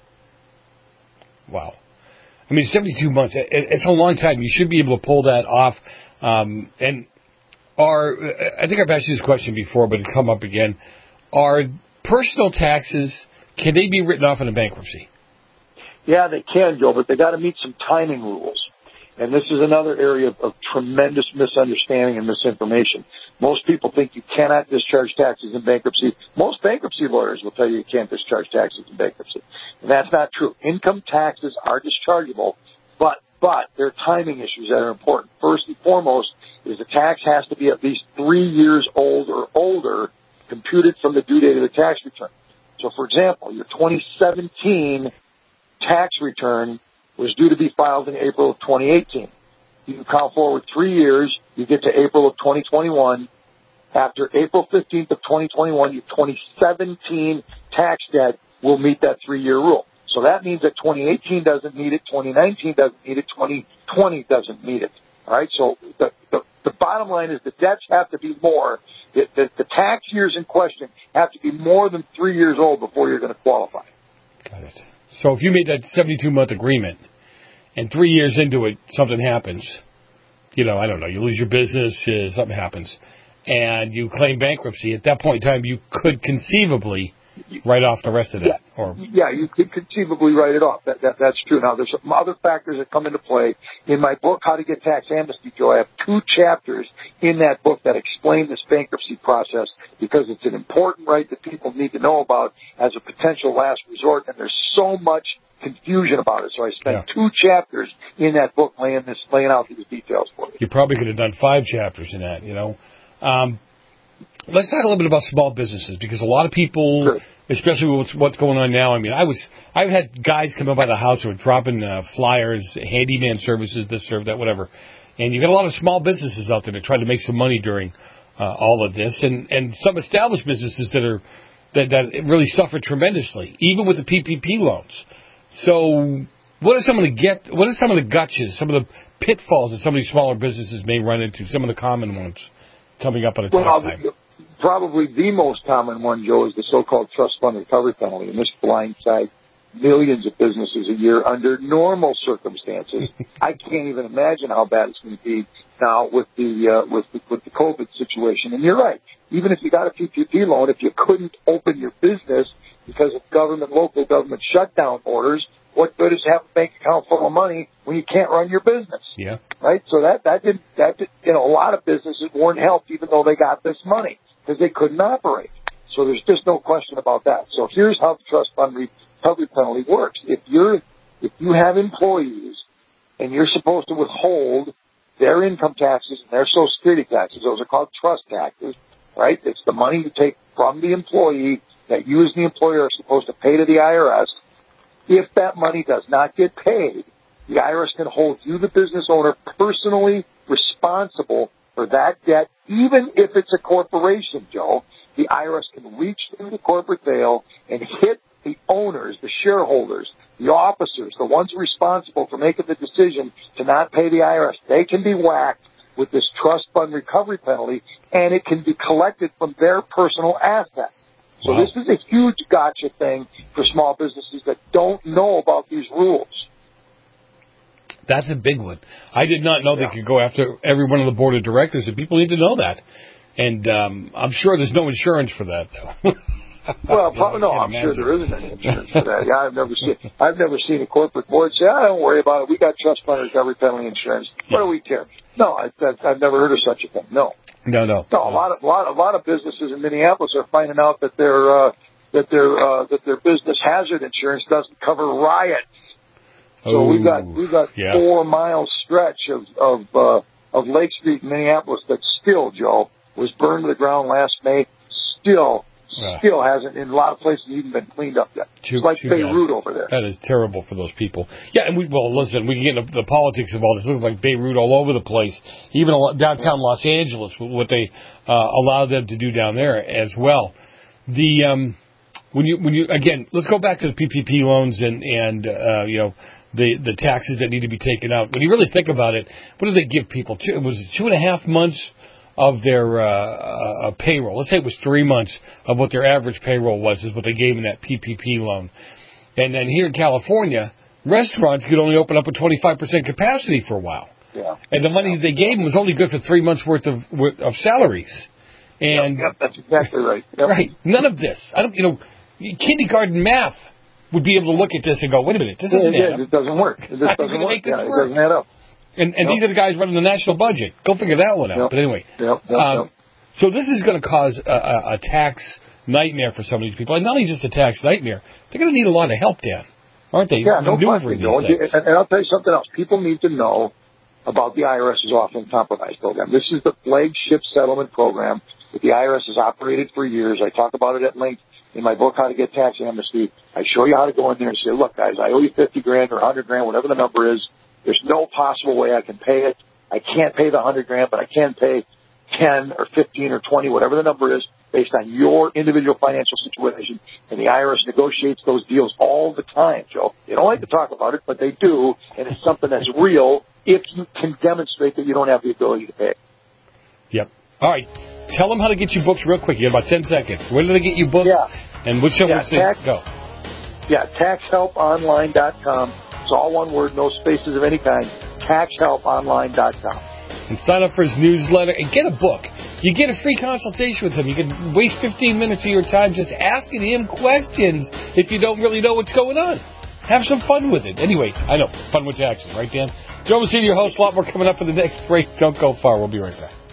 Wow. I mean, seventy-two months, it, it's a long time. You should be able to pull that off. Um, and are, I think I've asked you this question before, but it's come up again. Are personal taxes, can they be written off in a bankruptcy? Yeah, they can, Joe, but they got to meet some timing rules. And this is another area of, of tremendous misunderstanding and misinformation. Most people think you cannot discharge taxes in bankruptcy. Most bankruptcy lawyers will tell you you can't discharge taxes in bankruptcy. And that's not true. Income taxes are dischargeable, but, but there are timing issues that are important. First and foremost is the tax has to be at least three years old or older computed from the due date of the tax return. So, for example, your twenty seventeen tax return was due to be filed in April of twenty eighteen. You count forward three years, you get to April of twenty twenty-one. After April fifteenth of twenty twenty-one, your twenty seventeen tax debt will meet that three-year rule. So that means that twenty eighteen doesn't meet it, twenty nineteen doesn't meet it, twenty twenty doesn't meet it. All right, so the, the, the bottom line is the debts have to be more. The, the, the tax years in question have to be more than three years old before you're going to qualify. Got it. So if you made that seventy-two month agreement and three years into it, something happens, you know, I don't know, you lose your business, uh, something happens, and you claim bankruptcy, at that point in time, you could conceivably write off the rest of that. Yeah, or yeah you could conceivably write it off. That, that That's true. Now, there's some other factors that come into play. In my book, How to Get Tax Amnesty, Joe, I have two chapters in that book that explain this bankruptcy process because it's an important right that people need to know about as a potential last resort, and there's so much confusion about it. So I spent Yeah. two chapters in that book laying this, laying out these details for you. You probably could have done five chapters in that, you know. Um, let's talk a little bit about small businesses, because a lot of people, sure. especially with what's, what's going on now. I mean, I was, I've had guys come up by the house who are dropping uh, flyers, handyman services, this, serve that, whatever. And you got a lot of small businesses out there that try to make some money during uh, all of this, and, and some established businesses that are that, that really suffer tremendously, even with the P P P loans. So, what are some of the get? What are some of the gotchas, some of the pitfalls that some of these smaller businesses may run into? Some of the common ones coming up at a time. Well, probably the most common one, Joe, is the so-called trust fund recovery penalty, and this blindsides millions of businesses a year under normal circumstances. I can't even imagine how bad it's going to be now with the uh, with the, with the COVID situation. And you're right. Even if you got a P P P loan, if you couldn't open your business because of government, local government shutdown orders, what good is having a bank account full of money when you can't run your business? Yeah. Right. So that that did that did, you know, a lot of businesses weren't helped even though they got this money because they couldn't operate. So there's just no question about that. So here's how the trust fund recovery penalty works. If you're if you have employees and you're supposed to withhold their income taxes and their Social Security taxes, those are called trust taxes, right? It's the money you take from the employee that you as the employer are supposed to pay to the I R S. If that money does not get paid, the I R S can hold you, the business owner, personally responsible for that debt, even if it's a corporation, Joe. The I R S can reach through the corporate veil and hit the owners, the shareholders, the officers, the ones responsible for making the decision to not pay the I R S. They can be whacked with this trust fund recovery penalty, and it can be collected from their personal assets. So wow. This is a huge gotcha thing for small businesses that don't know about these rules. That's a big one. I did not know yeah. they could go after every one of the board of directors, and people need to know that. And um, I'm sure there's no insurance for that, though. Well, probably, no, I'm imagine. sure there isn't any insurance for that. Yeah, I've never seen, I've never seen a corporate board say, "I don't worry about it. We got trust fund recovery penalty insurance. What do we care?" No, I, I've never heard of such a thing. No, no, no. No, a lot of, a lot, a lot of businesses in Minneapolis are finding out that their uh, that their uh, that their business hazard insurance doesn't cover riots. So oh, we've got we've got yeah. four mile stretch of of uh, of Lake Street in Minneapolis that still, Joe, was burned to the ground last May. Still. Uh, Still hasn't, in a lot of places, even been cleaned up yet. Too, it's like too Beirut bad. over there. That is terrible for those people. Yeah, and we, well, listen, we can get into the politics of all this. It looks like Beirut all over the place. Even downtown Los Angeles, what they uh, allow them to do down there as well. The um, when you when you again, let's go back to the P P P loans and and uh, you know the the taxes that need to be taken out. When you really think about it, what do they give people? Two, it was two and a half months of their uh, uh, payroll. Let's say it was three months of what their average payroll was, is what they gave in that P P P loan. And then here in California, restaurants could only open up with twenty-five percent capacity for a while. Yeah. And the money they gave them was only good for three months' worth of of salaries. And yep, yep, that's exactly right. Yep. Right. None of this. I don't. You know, kindergarten math would be able to look at this and go, "Wait a minute, this yeah, doesn't yeah, add up. It doesn't work. It just doesn't work. Make this yeah, work. It doesn't add up." And, and yep. these are the guys running the national budget. Go figure that one out. Yep. But anyway, yep, yep, um, yep. so this is going to cause a, a, a tax nightmare for some of these people. And not only just a tax nightmare, they're going to need a lot of help, Dan, aren't they? Yeah, no Maneuvering question. these things. And, and I'll tell you something else. People need to know about the I R S's Offering Compromise program. This is the flagship settlement program that the I R S has operated for years. I talk about it at length in my book, How to Get Tax Amnesty. I show you how to go in there and say, "Look, guys, I owe you fifty grand or one hundred grand, whatever the number is. There's no possible way I can pay it. I can't pay the one hundred grand, but I can pay ten or fifteen or twenty, whatever the number is, based on your individual financial situation." And the I R S negotiates those deals all the time, Joe. They don't like to talk about it, but they do, and it's something that's real if you can demonstrate that you don't have the ability to pay. Yep. All right. Tell them how to get you books real quick. You got about ten seconds. Where do they get you books? Yeah. And which show yeah, we see? tax, Go. Yeah, tax help online dot com. It's all one word, no spaces of any kind. tax help online dot com. And sign up for his newsletter and get a book. You get a free consultation with him. You can waste fifteen minutes of your time just asking him questions if you don't really know what's going on. Have some fun with it. Anyway, I know, fun with taxes, right, Dan? Joe Messina, your host. A lot more coming up for the next break. Don't go far. We'll be right back.